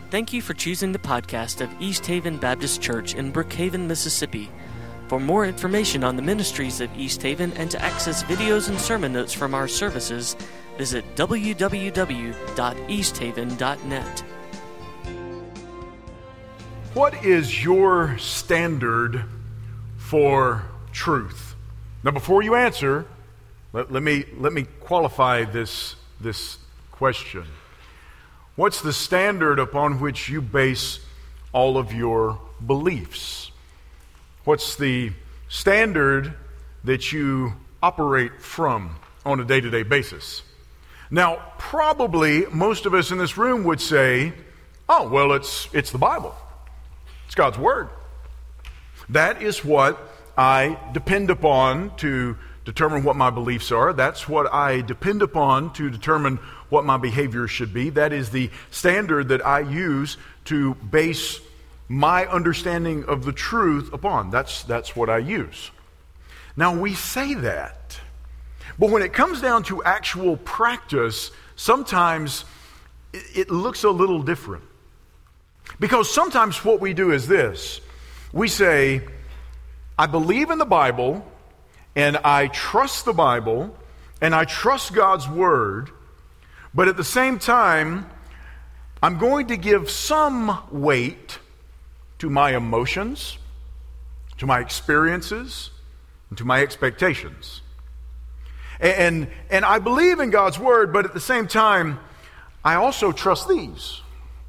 Thank you for choosing the podcast of East Haven Baptist Church in Brookhaven, Mississippi. For more information on the ministries of East Haven and to access videos and sermon notes from our services, visit www.easthaven.net. What is your standard for truth? Now, before you answer, let me qualify this question. What's the standard upon which you base all of your beliefs? What's the standard that you operate from on a day-to-day basis? Now, probably most of us in this room would say, oh, well, it's the Bible. It's God's Word. That is what I depend upon to determine what my beliefs are. That's what I depend upon to determine what my behavior should be. That is the standard that I use to base my understanding of the truth upon. That's what I use. Now, we say that, but when it comes down to actual practice, sometimes it looks a little different. Because sometimes what we do is this. We say, I believe in the Bible, and I trust the Bible, and I trust God's Word, but at the same time, I'm going to give some weight to my emotions, to my experiences, and to my expectations. And I believe in God's Word, but at the same time, I also trust these.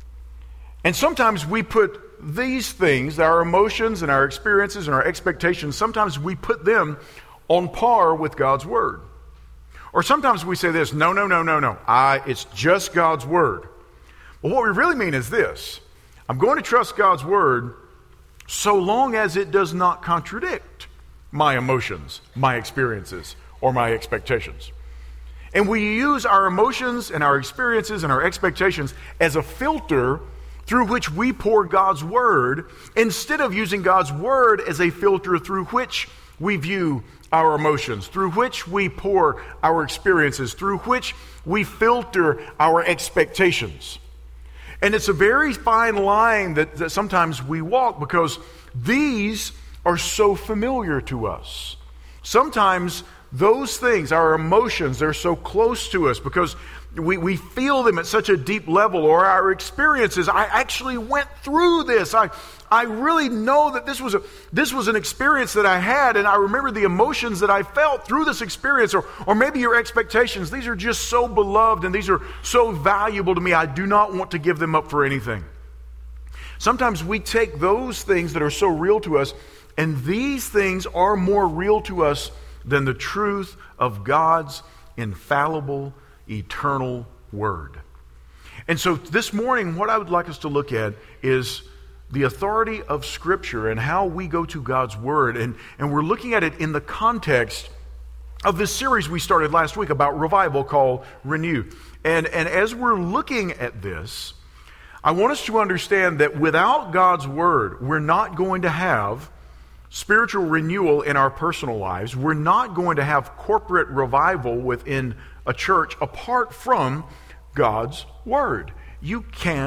And sometimes we put these things, our emotions and our experiences and our expectations, sometimes we put them on par with God's Word. Or sometimes we say this, no. It's just God's Word. But what we really mean is this. I'm going to trust God's Word so long as it does not contradict my emotions, my experiences, or my expectations. And we use our emotions and our experiences and our expectations as a filter through which we pour God's Word, instead of using God's Word as a filter through which we view our emotions, through which we pour our experiences, through which we filter our expectations. And it's a very fine line that sometimes we walk because these are so familiar to us. Sometimes those things, our emotions, they're so close to us because we feel them at such a deep level, or our experiences. I actually went through this. I really know that this was an experience that I had, and I remember the emotions that I felt through this experience, or maybe your expectations. These are just so beloved, and these are so valuable to me. I do not want to give them up for anything. Sometimes we take those things that are so real to us, and these things are more real to us than the truth of God's infallible, eternal Word. And so this morning, what I would like us to look at is the authority of Scripture and how we go to God's Word. And we're looking at it in the context of this series we started last week about revival called Renew. And as we're looking at this, I want us to understand that without God's Word, we're not going to have spiritual renewal in our personal lives. We're not going to have corporate revival within a church apart from God's Word. You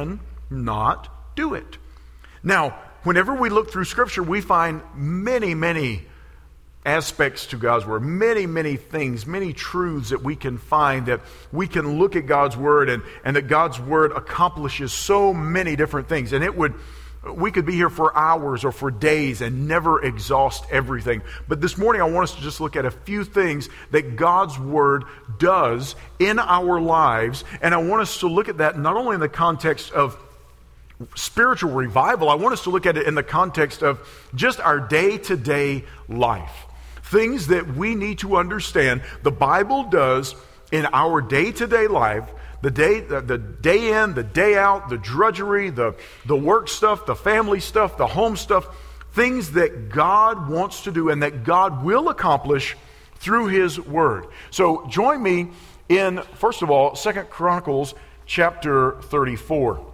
cannot do it. Now, whenever we look through Scripture, we find many aspects to God's Word, many things, many truths that we can find, that we can look at God's Word and that God's Word accomplishes so many different things. And we could be here for hours or for days and never exhaust everything. But this morning I want us to just look at a few things that God's Word does in our lives. And I want us to look at that not only in the context of spiritual revival, I want us to look at it in the context of just our day-to-day life. Things that we need to understand the Bible does in our day-to-day life. The day in, the day out, the drudgery, the work stuff, the family stuff, the home stuff, things that God wants to do and that God will accomplish through His Word. So join me in, first of all, 2 Chronicles chapter 34.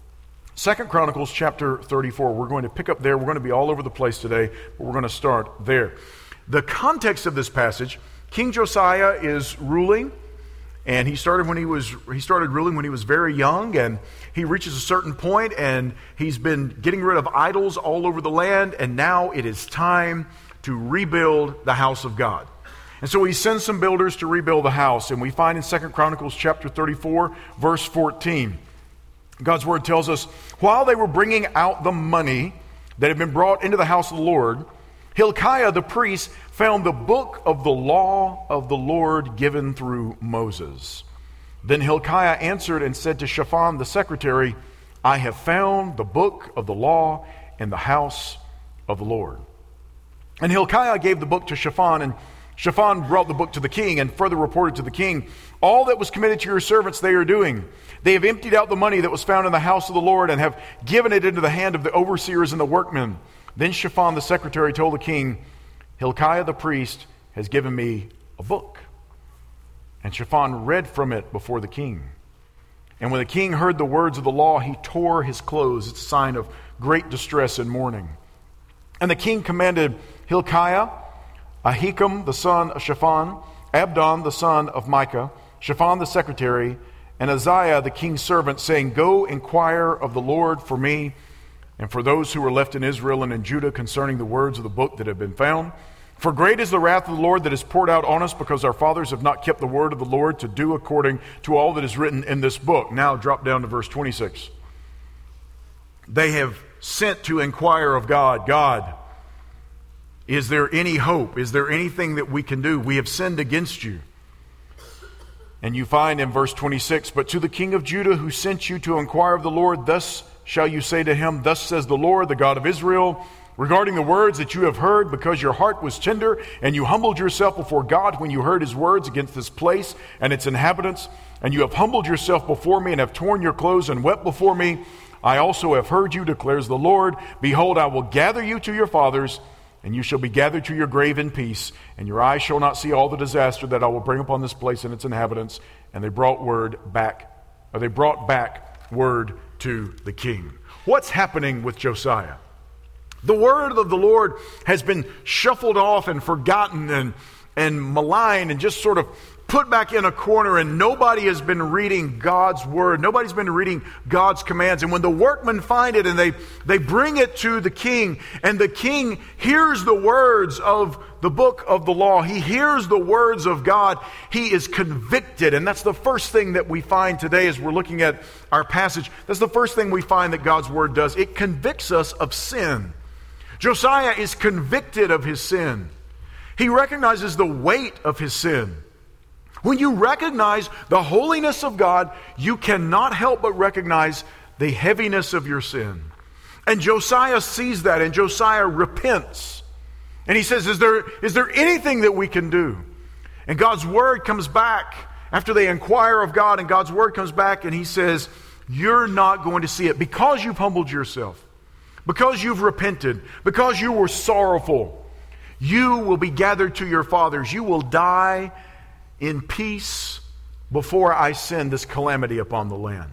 2 Chronicles chapter 34. We're going to pick up there. We're going to be all over the place today, but we're going to start there. The context of this passage, King Josiah is ruling, And he started ruling when he was very young, and he reaches a certain point, and he's been getting rid of idols all over the land, and now it is time to rebuild the house of God. And so he sends some builders to rebuild the house, and we find in 2 Chronicles chapter 34, verse 14, God's word tells us, while they were bringing out the money that had been brought into the house of the Lord, Hilkiah the priest found the book of the law of the Lord given through Moses. Then Hilkiah answered and said to Shaphan the secretary, I have found the book of the law in the house of the Lord. And Hilkiah gave the book to Shaphan, and Shaphan brought the book to the king and further reported to the king, all that was committed to your servants they are doing. They have emptied out the money that was found in the house of the Lord and have given it into the hand of the overseers and the workmen. Then Shaphan the secretary told the king, Hilkiah the priest has given me a book. And Shaphan read from it before the king. And when the king heard the words of the law, he tore his clothes. It's a sign of great distress and mourning. And the king commanded Hilkiah, Ahikam the son of Shaphan, Abdon the son of Micah, Shaphan the secretary, and Uzziah the king's servant, saying, go inquire of the Lord for me and for those who were left in Israel and in Judah concerning the words of the book that have been found. For great is the wrath of the Lord that is poured out on us, because our fathers have not kept the word of the Lord to do according to all that is written in this book. Now drop down to verse 26. They have sent to inquire of God, God, is there any hope? Is there anything that we can do? We have sinned against you. And you find in verse 26, but to the king of Judah who sent you to inquire of the Lord, thus shall you say to him, thus says the Lord, the God of Israel, regarding the words that you have heard, because your heart was tender, and you humbled yourself before God when you heard his words against this place and its inhabitants, and you have humbled yourself before me and have torn your clothes and wept before me. I also have heard you, declares the Lord. Behold, I will gather you to your fathers, and you shall be gathered to your grave in peace, and your eyes shall not see all the disaster that I will bring upon this place and its inhabitants. And they brought back word to the king. What's happening with Josiah? The word of the Lord has been shuffled off and forgotten and maligned and just sort of put back in a corner, and nobody has been reading God's word. Nobody's been reading God's commands. And when the workmen find it and they bring it to the king, and the king hears the words of the book of the law, he hears the words of God, he is convicted. And that's the first thing that we find today as we're looking at our passage. That's the first thing we find that God's word does. It convicts us of sin. Josiah is convicted of his sin. He recognizes the weight of his sin. When you recognize the holiness of God, you cannot help but recognize the heaviness of your sin. And Josiah sees that, and Josiah repents. And he says, is there anything that we can do? And God's word comes back after they inquire of God, and God's word comes back, and he says, you're not going to see it because you've humbled yourself, because you've repented, because you were sorrowful. You will be gathered to your fathers. You will die in peace before I send this calamity upon the land.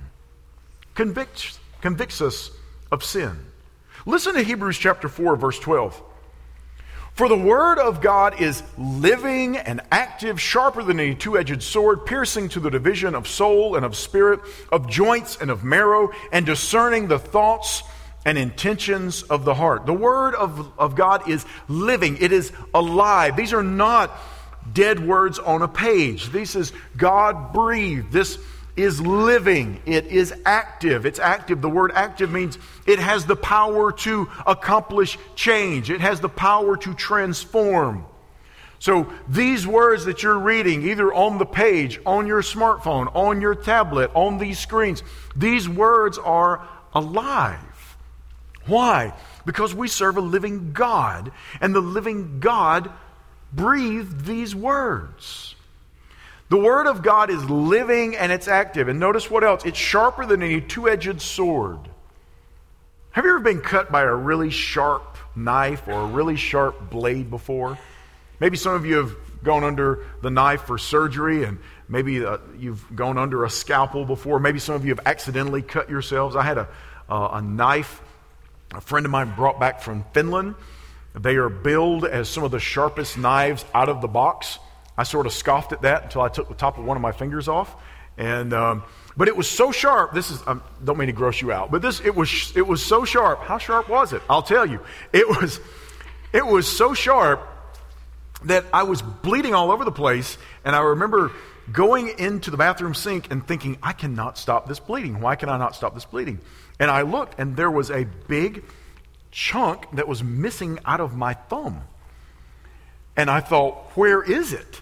Convicts us of sin. Listen to Hebrews chapter 4, verse 12. For the word of God is living and active, sharper than any two-edged sword, piercing to the division of soul and of spirit, of joints and of marrow, and discerning the thoughts and intentions of the heart. The word of God is living. It is alive. These are not dead words on a page. This is God breathed. This is living. It is active. It's active. The word active means it has the power to accomplish change. It has the power to transform. So these words that you're reading, either on the page, on your smartphone, on your tablet, on these screens, these words are alive. Why? Because we serve a living God, and the living God breathed these words. The word of God is living and it's active. And notice what else? It's sharper than any two-edged sword. Have you ever been cut by a really sharp knife or a really sharp blade before? Maybe some of you have gone under the knife for surgery, and maybe you've gone under a scalpel before. Maybe some of you have accidentally cut yourselves. I had a knife a friend of mine brought back from Finland. They are billed as some of the sharpest knives out of the box. I sort of scoffed at that until I took the top of one of my fingers off. And but it was so sharp. This is don't mean to gross you out, but it was so sharp. How sharp was it? I'll tell you. It was so sharp that I was bleeding all over the place. And I remember going into the bathroom sink and thinking, I cannot stop this bleeding. Why can I not stop this bleeding? And I looked, and there was a big chunk that was missing out of my thumb. And I thought, where is it?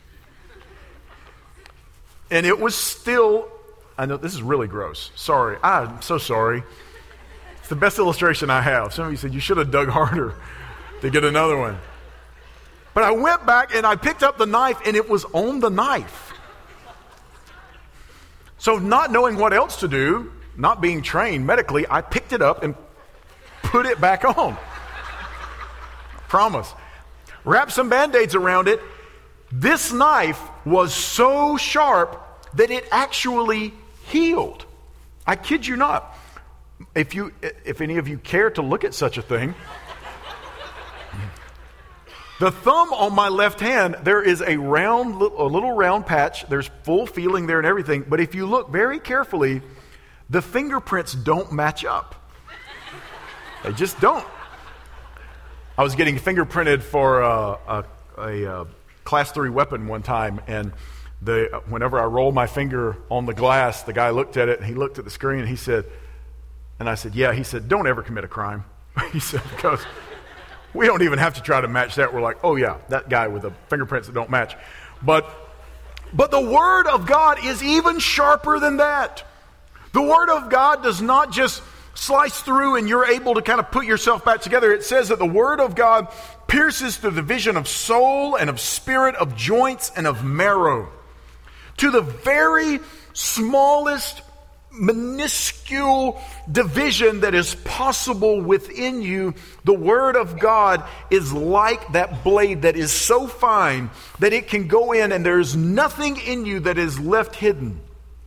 And it was still, I know this is really gross. Sorry. I'm so sorry. It's the best illustration I have. Some of you said you should have dug harder to get another one. But I went back and I picked up the knife, and it was on the knife. So not knowing what else to do, not being trained medically, I picked it up and put it back on. Promise. Wrapped some Band-Aids around it. This knife was so sharp that it actually healed. I kid you not. If any of you care to look at such a thing, the thumb on my left hand, there is a little round patch. There's full feeling there and everything. But if you look very carefully, the fingerprints don't match up. They just don't. I was getting fingerprinted for a Class 3 weapon one time, and whenever I rolled my finger on the glass, the guy looked at it, and he looked at the screen, and he said, and I said, yeah. He said, don't ever commit a crime. He said, because we don't even have to try to match that. We're like, oh yeah, that guy with the fingerprints that don't match. But the Word of God is even sharper than that. The Word of God does not just slice through and you're able to kind of put yourself back together. It says that the Word of God pierces to the division of soul and of spirit, of joints and of marrow. To the very smallest, minuscule division that is possible within you, the Word of God is like that blade that is so fine that it can go in and there's nothing in you that is left hidden.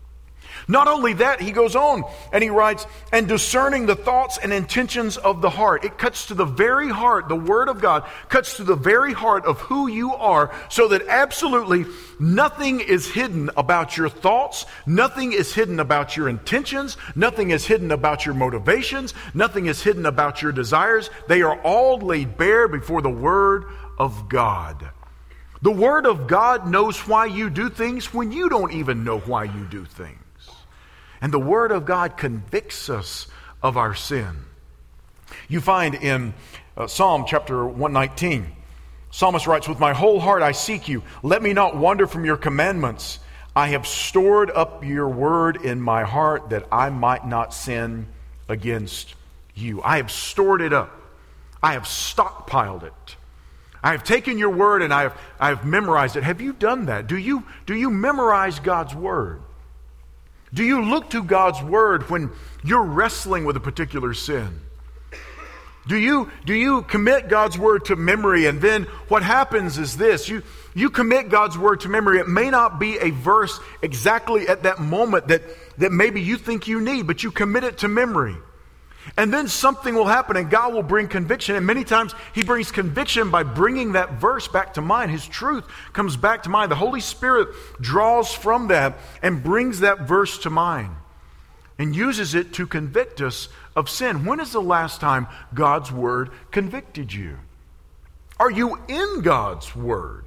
Not only that, he goes on and he writes, and discerning the thoughts and intentions of the heart. It cuts to the very heart. The Word of God cuts to the very heart of who you are, so that absolutely nothing is hidden about your thoughts. Nothing is hidden about your intentions. Nothing is hidden about your motivations. Nothing is hidden about your desires. They are all laid bare before the Word of God. The Word of God knows why you do things when you don't even know why you do things. And the Word of God convicts us of our sin. You find in Psalm chapter 119, Psalmist writes, with my whole heart I seek you. Let me not wander from your commandments. I have stored up your word in my heart that I might not sin against you. I have stored it up. I have stockpiled it. I have taken your word and I have memorized it. Have you done that? Do you memorize God's word? Do you look to God's word when you're wrestling with a particular sin? Do you commit God's word to memory, and then what happens is this: you commit God's word to memory. It may not be a verse exactly at that moment that maybe you think you need, but you commit it to memory. And then something will happen and God will bring conviction. And many times He brings conviction by bringing that verse back to mind. His truth comes back to mind. The Holy Spirit draws from that and brings that verse to mind and uses it to convict us of sin. When is the last time God's Word convicted you? Are you in God's Word?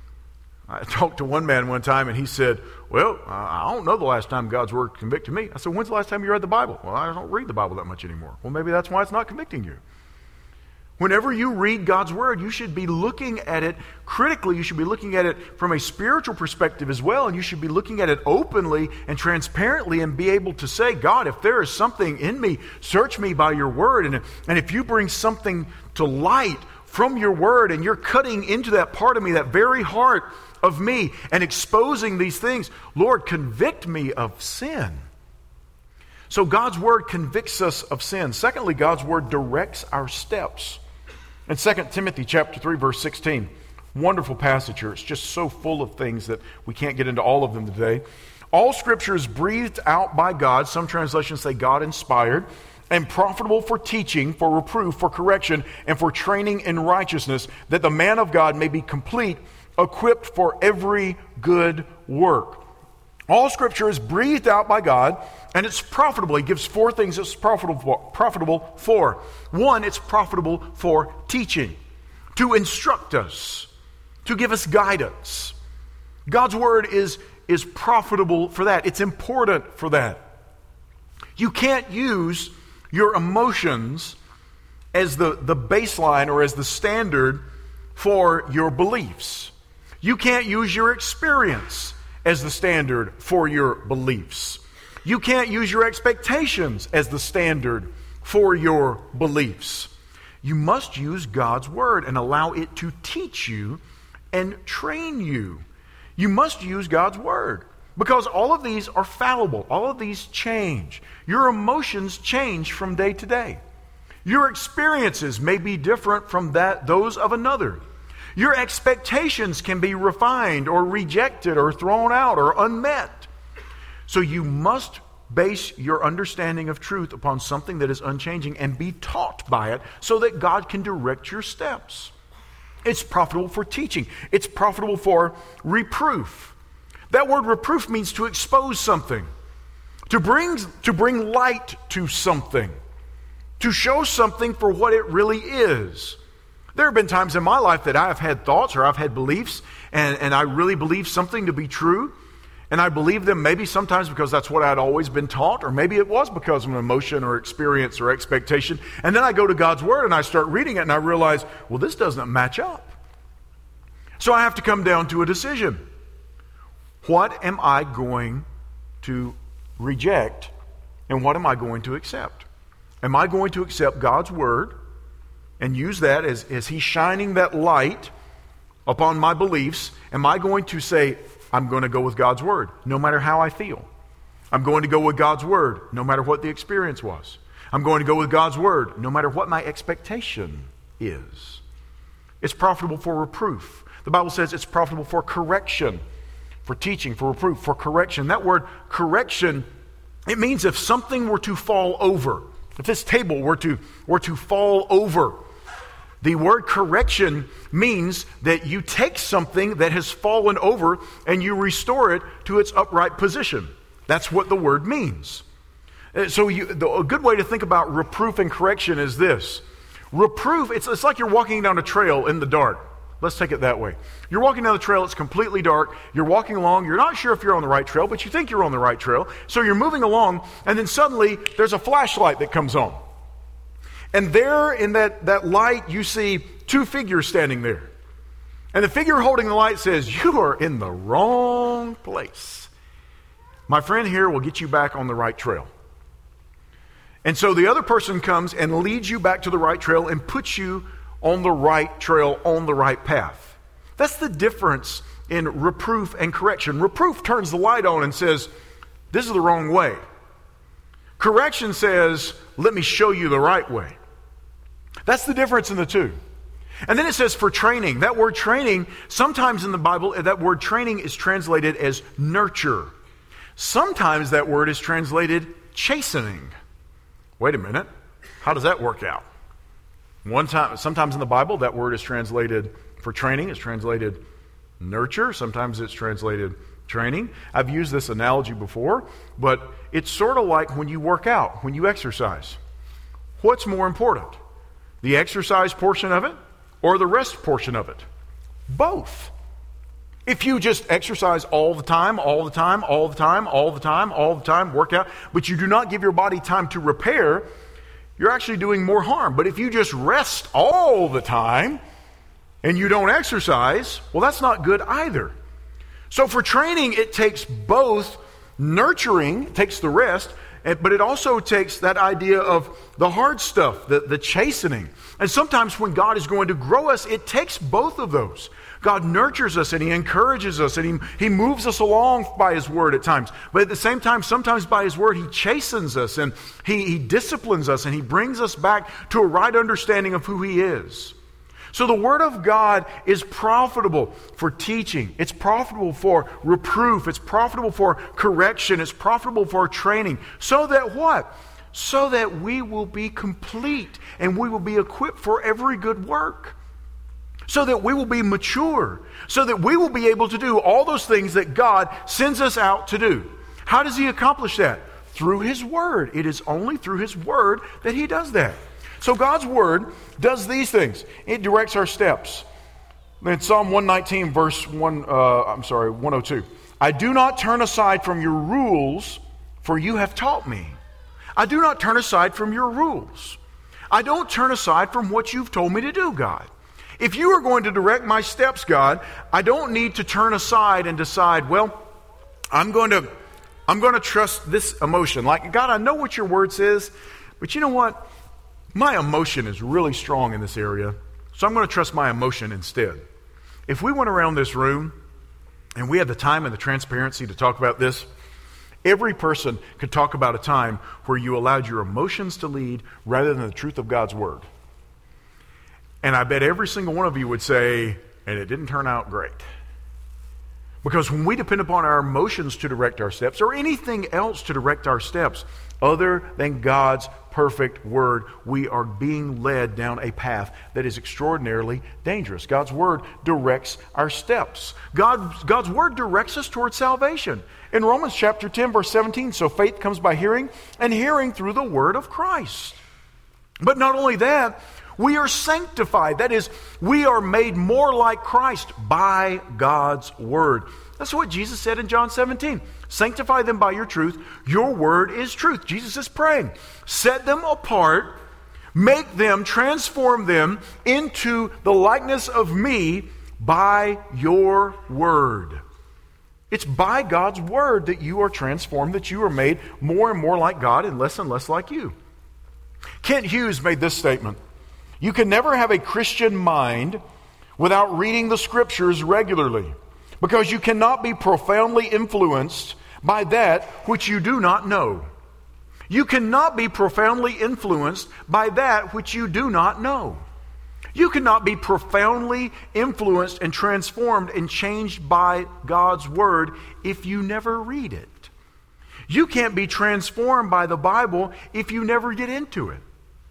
I talked to one man one time and he said, well, I don't know the last time God's Word convicted me. I said, when's the last time you read the Bible? Well, I don't read the Bible that much anymore. Well, maybe that's why it's not convicting you. Whenever you read God's Word, you should be looking at it critically. You should be looking at it from a spiritual perspective as well. And you should be looking at it openly and transparently and be able to say, God, if there is something in me, search me by your Word. And if you bring something to light from your Word and you're cutting into that part of me, that very heart of me, and exposing these things, Lord, convict me of sin. So God's Word convicts us of sin. Secondly, God's Word directs our steps. In 2 Timothy chapter 3, verse 16, wonderful passage here. It's just so full of things that we can't get into all of them today. All Scripture is breathed out by God. Some translations say God inspired, and profitable for teaching, for reproof, for correction, and for training in righteousness, that the man of God may be complete, equipped for every good work. All Scripture is breathed out by God, and it's profitable. He gives four things it's profitable for. One, it's profitable for teaching, to instruct us, to give us guidance. God's Word is profitable for that. It's important for that. You can't use your emotions as the baseline or as the standard for your beliefs. You can't use your experience as the standard for your beliefs. You can't use your expectations as the standard for your beliefs. You must use God's Word and allow it to teach you and train you. You must use God's Word because all of these are fallible. All of these change. Your emotions change from day to day. Your experiences may be different from those of another. Your expectations can be refined or rejected or thrown out or unmet. So you must base your understanding of truth upon something that is unchanging and be taught by it so that God can direct your steps. It's profitable for teaching. It's profitable for reproof. That word reproof means to expose something, to bring light to something, to show something for what it really is. There have been times in my life that I've had thoughts or I've had beliefs and I really believe something to be true. And I believe them maybe sometimes because that's what I'd always been taught, or maybe it was because of an emotion or experience or expectation. And then I go to God's Word and I start reading it and I realize, well, this doesn't match up. So I have to come down to a decision. What am I going to reject and what am I going to accept? Am I going to accept God's Word and use that as He's shining that light upon my beliefs? Am I going to say, I'm going to go with God's Word, no matter how I feel? I'm going to go with God's Word, no matter what the experience was. I'm going to go with God's Word, no matter what my expectation is. It's profitable for reproof. The Bible says it's profitable for correction, for teaching, for reproof, for correction. That word correction, it means if something were to fall over, if this table were to fall over, the word correction means that you take something that has fallen over and you restore it to its upright position. That's what the word means. So a good way to think about reproof and correction is this. Reproof, it's like you're walking down a trail in the dark. Let's take it that way. You're walking down the trail, it's completely dark. You're walking along, you're not sure if you're on the right trail, but you think you're on the right trail. So you're moving along, and then suddenly there's a flashlight that comes on. And there in that light, you see two figures standing there. And the figure holding the light says, you are in the wrong place. My friend here will get you back on the right trail. And so the other person comes and leads you back to the right trail and puts you on the right trail, on the right path. That's the difference in reproof and correction. Reproof turns the light on and says, this is the wrong way. Correction says, let me show you the right way. That's the difference in the two. And then it says for training. That word training, sometimes in the Bible, that word training is translated as nurture. Sometimes that word is translated chastening. Wait a minute. How does that work out? Sometimes in the Bible, that word is translated for training. It's translated nurture. Sometimes it's translated training. I've used this analogy before, but it's sort of like when you work out, when you exercise. What's more important? The exercise portion of it or the rest portion of it? Both. If you just exercise all the time, work out, but you do not give your body time to repair, you're actually doing more harm. But if you just rest all the time and you don't exercise, well, that's not good either. So for training, it takes both nurturing, it takes the rest, but it also takes that idea of the hard stuff, the chastening. And sometimes when God is going to grow us, it takes both of those. God nurtures us and He encourages us and He moves us along by His Word at times. But at the same time, sometimes by His Word, He chastens us and He disciplines us and He brings us back to a right understanding of who He is. So the Word of God is profitable for teaching. It's profitable for reproof. It's profitable for correction. It's profitable for training. So that what? So that we will be complete and we will be equipped for every good work. so that we will be mature, so that we will be able to do all those things that God sends us out to do. How does He accomplish that? Through His Word. It is only through His Word that He does that. So God's Word does these things. It directs our steps. In Psalm 119, verse 102. I do not turn aside from your rules, for you have taught me. I do not turn aside from your rules. I don't turn aside from what you've told me to do, God. If you are going to direct my steps, God, I don't need to turn aside and decide, well, I'm going to trust this emotion. Like, God, I know what your word says, but you know what? My emotion is really strong in this area, so I'm going to trust my emotion instead. If we went around this room and we had the time and the transparency to talk about this, every person could talk about a time where you allowed your emotions to lead rather than the truth of God's word. And I bet every single one of you would say, and it didn't turn out great. Because when we depend upon our emotions to direct our steps, or anything else to direct our steps, other than God's perfect word, we are being led down a path that is extraordinarily dangerous. God's word directs our steps. God's word directs us towards salvation. In Romans chapter 10, verse 17, so faith comes by hearing, and hearing through the word of Christ. But not only that, we are sanctified. That is, we are made more like Christ by God's word. That's what Jesus said in John 17. Sanctify them by your truth. Your word is truth. Jesus is praying. Set them apart. Make them, transform them into the likeness of me by your word. It's by God's word that you are transformed, that you are made more and more like God and less like you. Kent Hughes made this statement. You can never have a Christian mind without reading the Scriptures regularly, because you cannot be profoundly influenced by that which you do not know. You cannot be profoundly influenced by that which you do not know. You cannot be profoundly influenced and transformed and changed by God's Word if you never read it. You can't be transformed by the Bible if you never get into it.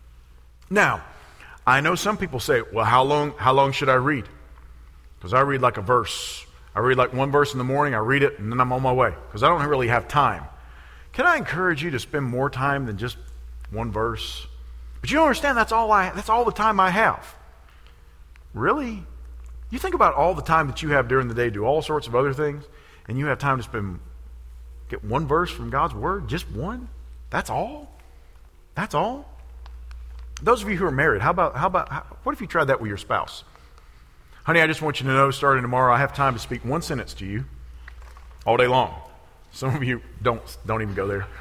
Now, I know some people say, well, how long should I read? Because I read like a verse. I read like one verse in the morning, I read it, and then I'm on my way. Because I don't really have time. Can I encourage you to spend more time than just one verse? But you don't understand, that's all the time I have. Really? You think about all the time that you have during the day, do all sorts of other things, and you have time to get one verse from God's Word? Just one? That's all? That's all? Those of you who are married, what if you tried that with your spouse? Honey, I just want you to know, starting tomorrow, I have time to speak one sentence to you all day long. Some of you don't even go there.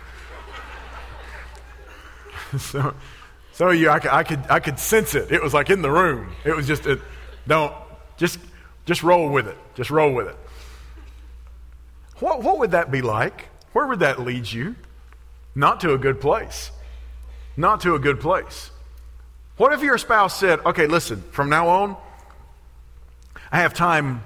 Some of you, I could sense it. It was like in the room. It was just roll with it. Just roll with it. What would that be like? Where would that lead you? Not to a good place. Not to a good place. What if your spouse said, okay, listen, from now on, I have time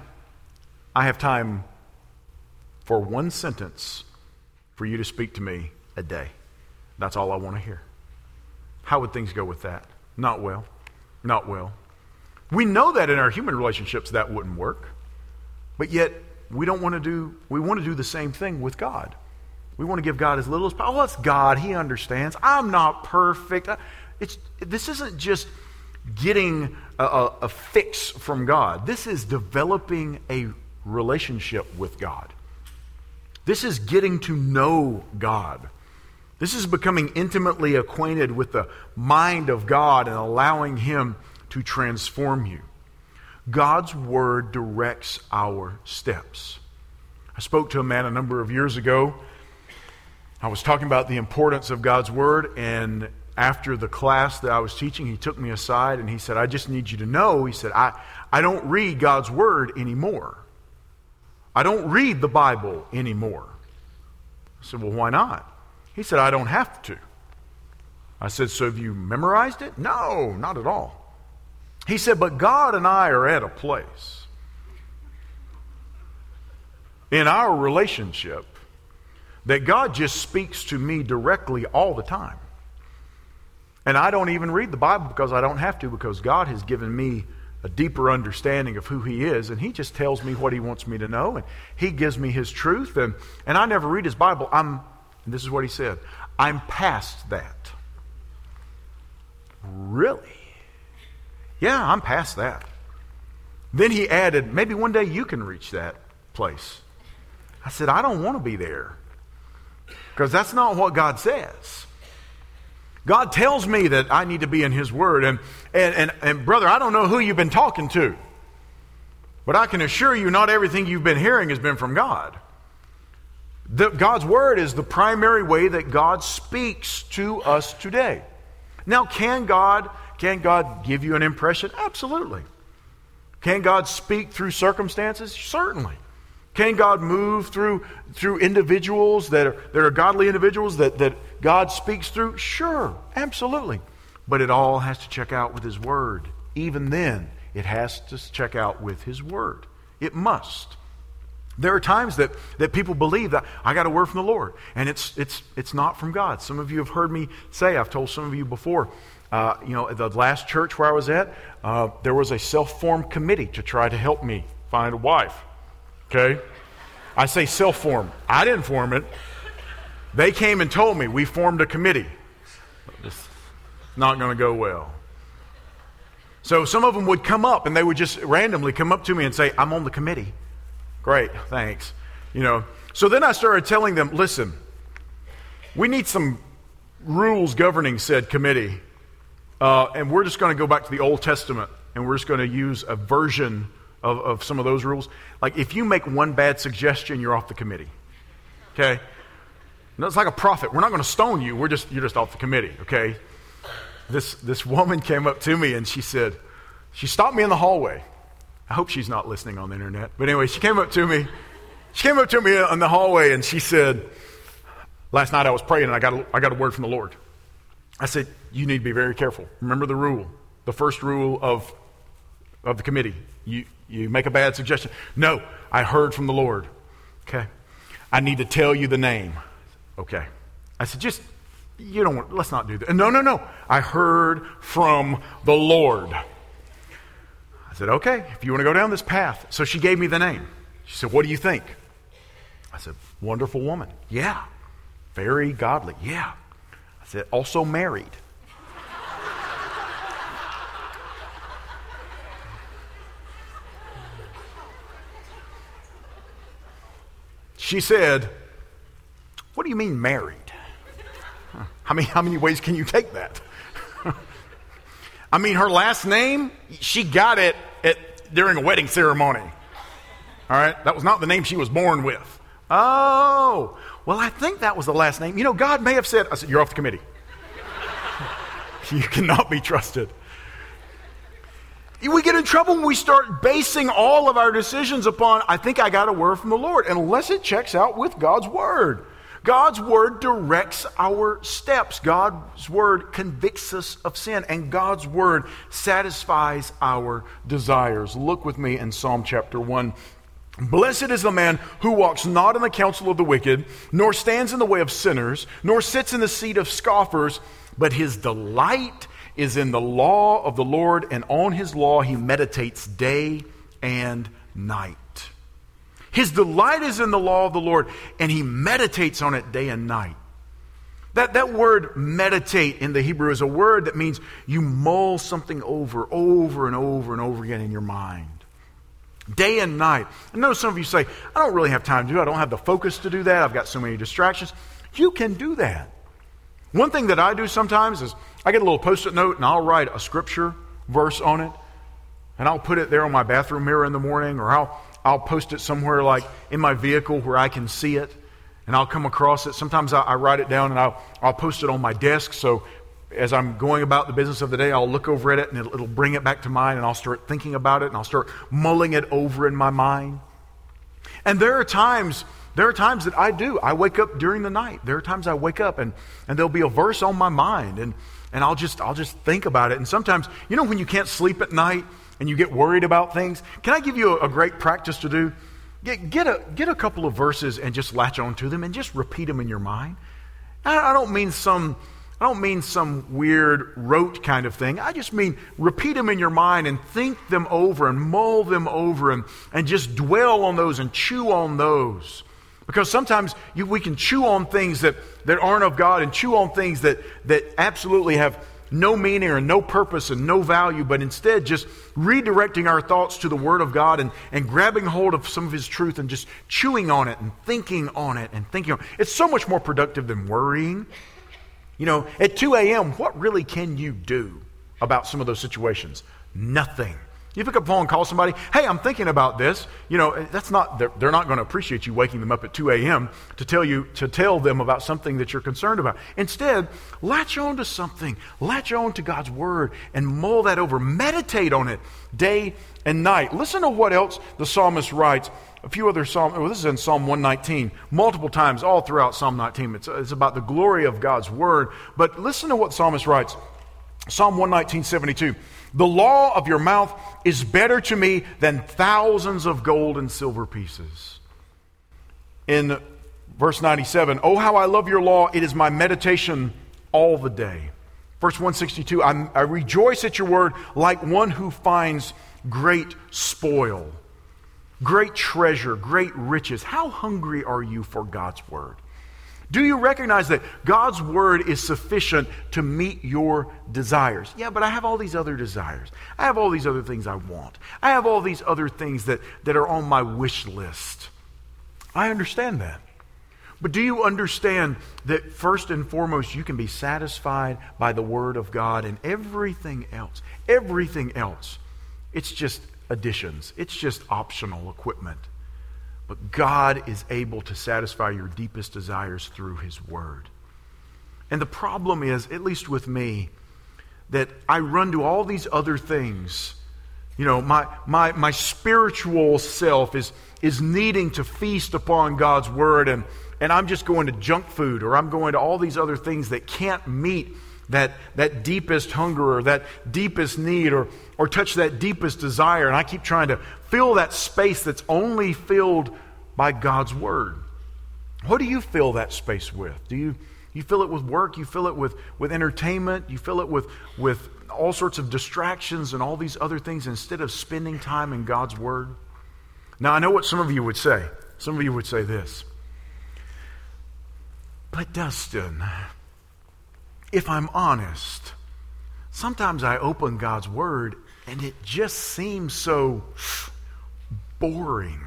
for one sentence for you to speak to me a day. That's all I want to hear. How would things go with that? Not well. Not well. We know that in our human relationships that wouldn't work. But yet, we want to do the same thing with God. We want to give God as little as possible. Oh, that's God. He understands. I'm not perfect. This isn't just getting a fix from God. This is developing a relationship with God. This is getting to know God. This is becoming intimately acquainted with the mind of God and allowing Him to transform you. God's Word directs our steps. I spoke to a man a number of years ago. I was talking about the importance of God's Word, and after the class that I was teaching, he took me aside and he said, I just need you to know, he said, I don't read God's Word anymore. I don't read the Bible anymore. I said, well, why not? He said, I don't have to. I said, so have you memorized it? No, not at all. He said, but God and I are at a place in our relationship that God just speaks to me directly all the time. And I don't even read the Bible because I don't have to, because God has given me a deeper understanding of who He is, and He just tells me what He wants me to know, and He gives me His truth, and I never read His Bible. And this is what He said, I'm past that. Really? Yeah, I'm past that. Then He added, maybe one day you can reach that place. I said, I don't want to be there, because that's not what God says. God tells me that I need to be in His Word. And brother, I don't know who you've been talking to, but I can assure you not everything you've been hearing has been from God. God's Word is the primary way that God speaks to us today. Now, can God give you an impression? Absolutely. Can God speak through circumstances? Certainly. Can God move through individuals that are godly individuals that God speaks through? Sure, absolutely. But it all has to check out with His Word. Even then, it has to check out with His Word. It must. There are times that people believe that I got a word from the Lord, and it's not from God. Some of you have heard me say, I've told some of you before, at the last church where I was at, there was a self-formed committee to try to help me find a wife. Okay? I say self-formed. I didn't form it. They came and told me we formed a committee. It's not going to go well. So some of them would come up and they would just randomly come up to me and say, I'm on the committee. Great, thanks. So then I started telling them, listen, we need some rules governing said committee. And we're just going to go back to the Old Testament and we're just going to use a version of some of those rules. Like if you make one bad suggestion, you're off the committee. Okay? No, it's like a prophet. We're not going to stone you. You're just off the committee. Okay? This woman came up to me and she stopped me in the hallway. I hope she's not listening on the internet. But anyway, she came up to me in the hallway and she said, last night I was praying and I got a word from the Lord. I said, you need to be very careful. Remember the rule, the first rule of the committee. You make a bad suggestion. No, I heard from the Lord. Okay. I need to tell you the name. Okay. I said, let's not do that. No. I heard from the Lord. I said, okay, if you want to go down this path. So she gave me the name. She said, what do you think? I said, wonderful woman. Yeah. Very godly. Yeah. I said, also married. She said, what do you mean married? How many ways can you take that? I mean, her last name, she got it during a wedding ceremony. All right? That was not the name she was born with. Oh, well, I think that was the last name. God may have said, I said, you're off the committee. You cannot be trusted. We get in trouble when we start basing all of our decisions upon, I think I got a word from the Lord, unless it checks out with God's Word. God's Word directs our steps. God's Word convicts us of sin, and God's Word satisfies our desires. Look with me in Psalm chapter 1. Blessed is the man who walks not in the counsel of the wicked, nor stands in the way of sinners, nor sits in the seat of scoffers, but his delight is in the law of the Lord, and on His law he meditates day and night. His delight is in the law of the Lord, and he meditates on it day and night. That word meditate in the Hebrew is a word that means you mull something over and over again in your mind. Day and night. I know some of you say, I don't really have time to do it. I don't have the focus to do that. I've got so many distractions. You can do that. One thing that I do sometimes is I get a little Post-it note and I'll write a scripture verse on it, and I'll put it there on my bathroom mirror in the morning, or I'll post it somewhere like in my vehicle where I can see it, and I'll come across it. Sometimes I write it down and I'll post it on my desk, so as I'm going about the business of the day, I'll look over at it and it'll bring it back to mind, and I'll start thinking about it and I'll start mulling it over in my mind. And there are times that I do. I wake up during the night. There are times I wake up and there'll be a verse on my mind, and I'll just think about it. And sometimes, when you can't sleep at night and you get worried about things, can I give you a great practice to do? Get a couple of verses and just latch on to them and just repeat them in your mind. I don't mean some I don't mean some weird rote kind of thing. I just mean repeat them in your mind and think them over and mull them over and just dwell on those and chew on those. Because sometimes we can chew on things that aren't of God and chew on things that absolutely have no meaning or no purpose and no value, but instead just redirecting our thoughts to the Word of God and grabbing hold of some of His truth and just chewing on it and thinking on it and thinking on it. It's so much more productive than worrying. At 2 a.m., what really can you do about some of those situations? Nothing. You pick up the phone and call somebody, hey, I'm thinking about this. They're not going to appreciate you waking them up at 2 a.m. to tell them about something that you're concerned about. Instead, latch on to something. Latch on to God's Word and mull that over. Meditate on it day and night. Listen to what else the psalmist writes. A few other psalms. This is in Psalm 119, multiple times all throughout Psalm 19. It's about the glory of God's Word. But listen to what the psalmist writes. Psalm 119:72. The law of your mouth is better to me than thousands of gold and silver pieces. In verse 97, oh, how I love your law. It is my meditation all the day. Verse 162, I rejoice at your word like one who finds great spoil. Great treasure, great riches. How hungry are you for God's Word? Do you recognize that God's Word is sufficient to meet your desires? Yeah, but I have all these other desires. I have all these other things I want. I have all these other things that are on my wish list. I understand that. But do you understand that first and foremost you can be satisfied by the Word of God, and everything else, it's just additions. It's just optional equipment. But God is able to satisfy your deepest desires through His Word. And the problem is, at least with me, that I run to all these other things. My spiritual self is needing to feast upon God's Word, and I'm just going to junk food, or I'm going to all these other things that can't meet that deepest hunger or that deepest need or touch that deepest desire. And I keep trying to fill that space that's only filled by God's Word. What do you fill that space with? Do you fill it with work? You fill it with entertainment? You fill it with all sorts of distractions and all these other things instead of spending time in God's Word? Now, I know what some of you would say. Some of you would say this. But Dustin, if I'm honest, sometimes I open God's Word and it just seems so boring.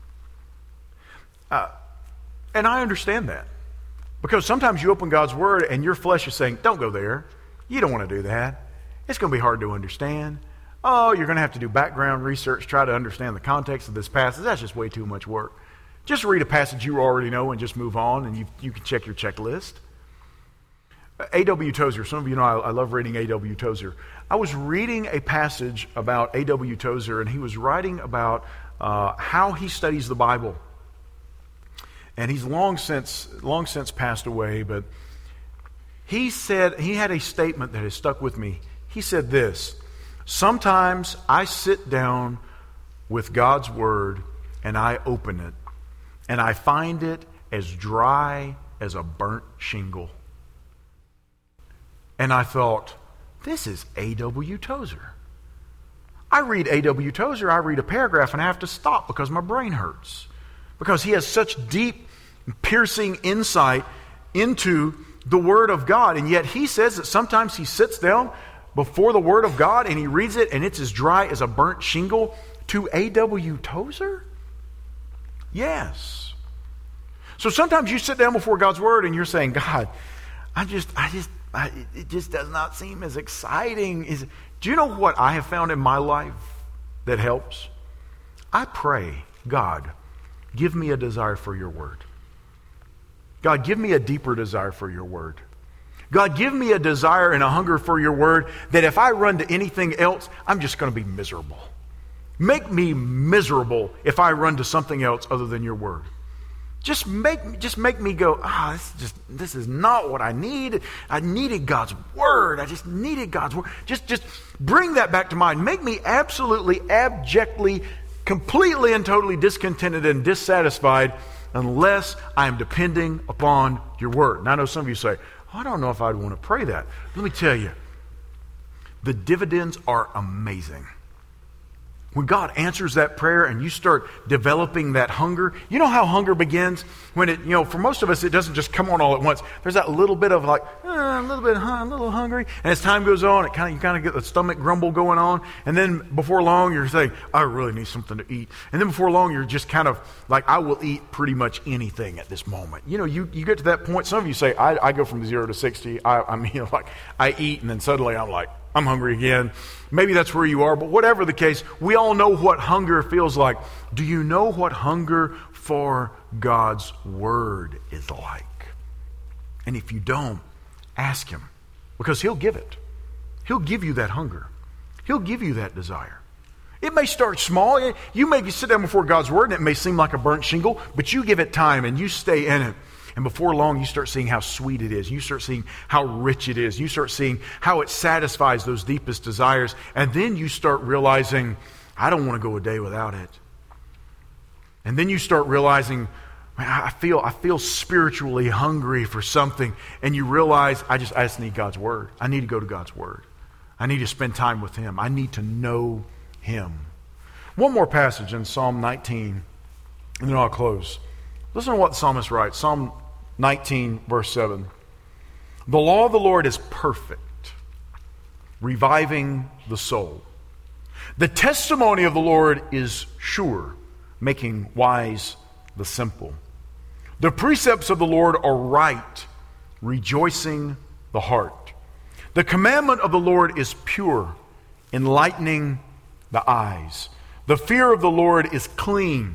And I understand that. Because sometimes you open God's Word and your flesh is saying, don't go there. You don't want to do that. It's going to be hard to understand. Oh, you're going to have to do background research, try to understand the context of this passage. That's just way too much work. Just read a passage you already know and just move on, and you can check your checklist. A.W. Tozer, some of you know I love reading A.W. Tozer. I was reading a passage about A.W. Tozer, and he was writing about how he studies the Bible. And he's long since passed away, but he said, he had a statement that has stuck with me. He said this: sometimes I sit down with God's Word and I open it, and I find it as dry as a burnt shingle. And I thought, this is A.W. Tozer. I read A.W. Tozer, I read a paragraph, and I have to stop because my brain hurts. Because he has such deep, piercing insight into the Word of God. And yet he says that sometimes he sits down before the Word of God and he reads it and it's as dry as a burnt shingle. To A.W. Tozer? Yes. So sometimes you sit down before God's Word and you're saying, God, it just does not seem as exciting. Do you know what I have found in my life that helps? I pray, God, give me a desire for your Word. God, give me a deeper desire for your Word. God, give me a desire and a hunger for your Word that if I run to anything else, I'm just going to be miserable. Make me miserable if I run to something else other than your Word. Just make me go, this is not what I need. I needed God's Word. I just needed God's Word. Just bring that back to mind. Make me absolutely, abjectly, completely and totally discontented and dissatisfied unless I am depending upon your Word. Now I know some of you say, I don't know if I'd want to pray that. Let me tell you, the dividends are amazing. When God answers that prayer and you start developing that hunger, you know how hunger begins? When it, for most of us, it doesn't just come on all at once. There's that little bit of like, a little hungry. And as time goes on, you kind of get the stomach grumble going on. And then before long, you're saying, I really need something to eat. And then before long, you're just kind of like, I will eat pretty much anything at this moment. You get to that point. Some of you say, I go from 0 to 60. I eat and then suddenly I'm like, I'm hungry again. Maybe that's where you are, but whatever the case, we all know what hunger feels like. Do you know what hunger for God's Word is like? And if you don't, ask Him, because He'll give it. He'll give you that hunger. He'll give you that desire. It may start small. You may sit down before God's Word and it may seem like a burnt shingle, but you give it time and you stay in it. And before long, you start seeing how sweet it is. You start seeing how rich it is. You start seeing how it satisfies those deepest desires. And then you start realizing, I don't want to go a day without it. And then you start realizing, I feel spiritually hungry for something. And you realize, I just need God's Word. I need to go to God's Word. I need to spend time with Him. I need to know Him. One more passage in Psalm 19, and then I'll close. Listen to what the psalmist writes. Psalm 19, verse 7. The law of the Lord is perfect, reviving the soul. The testimony of the Lord is sure, making wise the simple. The precepts of the Lord are right, rejoicing the heart. The commandment of the Lord is pure, enlightening the eyes. The fear of the Lord is clean,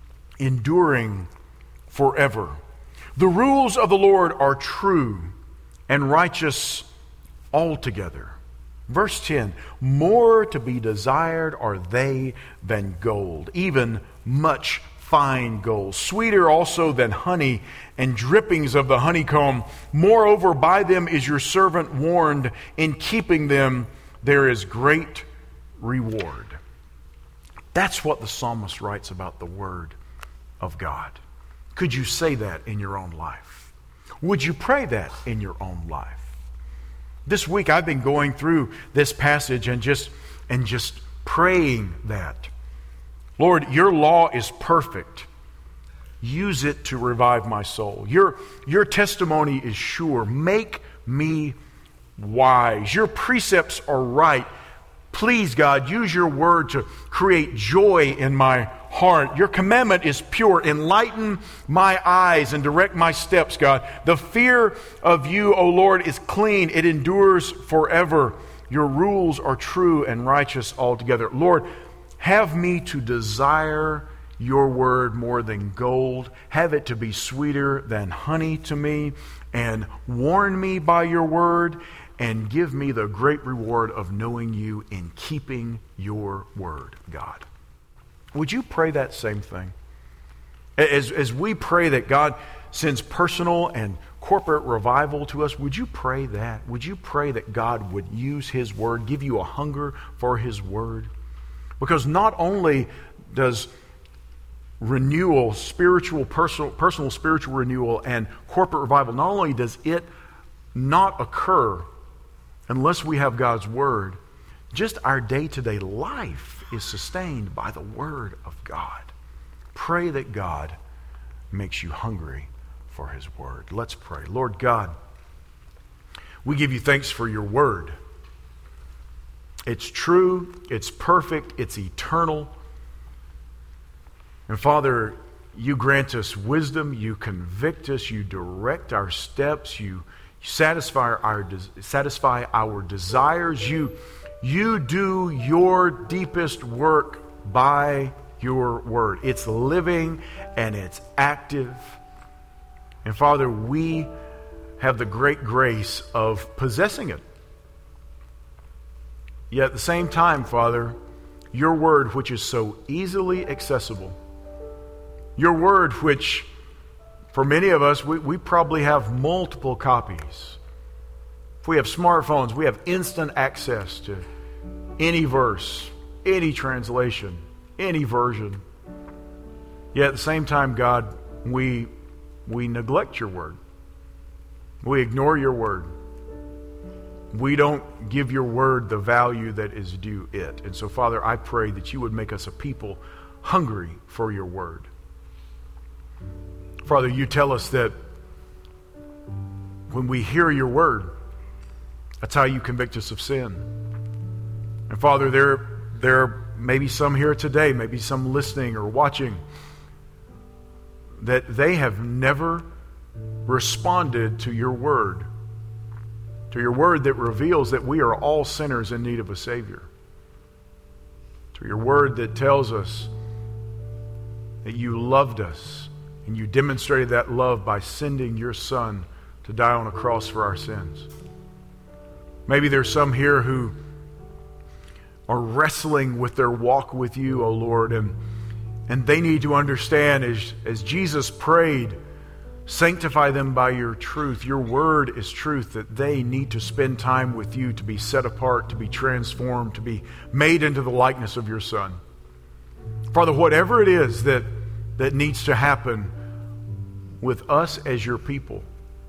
enduring forever. The rules of the Lord are true and righteous altogether. Verse 10, more to be desired are they than gold, even much fine gold, sweeter also than honey and drippings of the honeycomb. Moreover, by them is your servant warned. In keeping them, there is great reward. That's what the psalmist writes about the Word of God. Could you say that in your own life? Would you pray that in your own life? This week I've been going through this passage and just praying that. Lord, your law is perfect. Use it to revive my soul. Your testimony is sure. Make me wise. Your precepts are right. Please, God, use your word to create joy in my heart. Your commandment is pure. Enlighten my eyes and direct my steps, God. The fear of you, O Lord, is clean. It endures forever. Your rules are true and righteous altogether. Lord, have me to desire your word more than gold. Have it to be sweeter than honey to me. And warn me by your word. And give me the great reward of knowing you in keeping your word, God. Would you pray that same thing? As we pray that God sends personal and corporate revival to us, would you pray that? Would you pray that God would use His word, give you a hunger for His word? Because not only does renewal, personal spiritual renewal and corporate revival, not only does it not occur unless we have God's word, just our day-to-day life is sustained by the word of God. Pray that God makes you hungry for His word. Let's pray. Lord God, we give you thanks for your word. It's true, it's perfect, it's eternal. And Father, you grant us wisdom, you convict us, you direct our steps, you satisfy our desires. You do your deepest work by your word. It's living and it's active. And Father, we have the great grace of possessing it. Yet at the same time, Father, your word, which is so easily accessible, your word, which for many of us, we probably have multiple copies. If we have smartphones, we have instant access to any verse, any translation, any version. Yet at the same time, God, we neglect your word. We ignore your word. We don't give your word the value that is due it. And so, Father, I pray that you would make us a people hungry for your word. Father, you tell us that when we hear your word, that's how you convict us of sin. And Father, there may be some here today, maybe some listening or watching, that they have never responded to your word that reveals that we are all sinners in need of a Savior, to your word that tells us that you loved us and you demonstrated that love by sending your Son to die on a cross for our sins. Maybe there's some here who are wrestling with their walk with you, O Lord, and they need to understand, as Jesus prayed, sanctify them by your truth. Your word is truth, that they need to spend time with you to be set apart, to be transformed, to be made into the likeness of your Son. Father, whatever it is that needs to happen with us as your people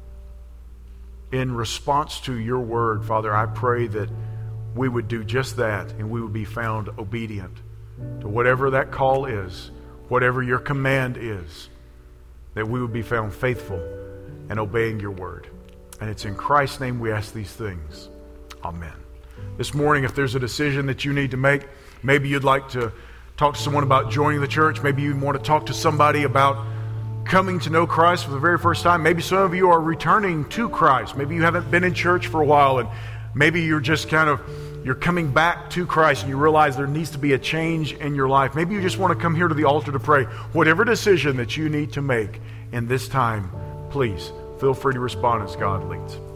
in response to your word, Father, I pray that we would do just that and we would be found obedient to whatever that call is, whatever your command is, that we would be found faithful and obeying your word. And it's in Christ's name we ask these things. Amen. This morning, if there's a decision that you need to make, maybe you'd like to talk to someone about joining the church, maybe you want to talk to somebody about coming to know Christ for the very first time. Maybe some of you are returning to Christ. Maybe you haven't been in church for a while, and maybe you're just you're coming back to Christ and you realize there needs to be a change in your life. Maybe you just want to come here to the altar to pray. Whatever decision that you need to make in this time, please feel free to respond as God leads.